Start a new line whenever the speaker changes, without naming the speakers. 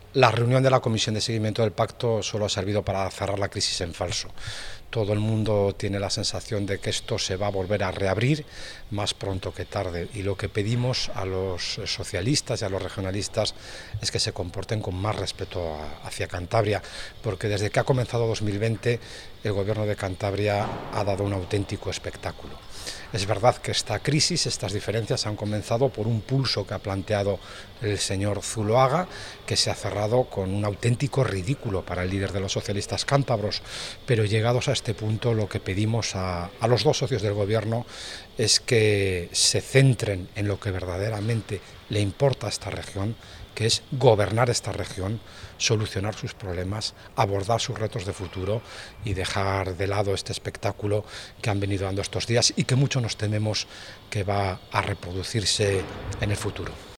La reunión de la Comisión de Seguimiento del Pacto solo ha servido para cerrar la crisis en falso. Todo el mundo tiene la sensación de que esto se va a volver a reabrir más pronto que tarde, y lo que pedimos a los socialistas y a los regionalistas es que se comporten con más respeto hacia Cantabria, porque desde que ha comenzado 2020 el gobierno de Cantabria ha dado un auténtico espectáculo. Es verdad que esta crisis, estas diferencias han comenzado por un pulso que ha planteado el señor Zuloaga, que se ha cerrado con un auténtico ridículo para el líder de los socialistas cántabros, pero llegados a este punto lo que pedimos a los dos socios del gobierno es que se centren en lo que verdaderamente le importa a esta región, que es gobernar esta región, solucionar sus problemas, abordar sus retos de futuro y dejar de lado este espectáculo que han venido dando estos días y que mucho nos tememos que va a reproducirse en el futuro.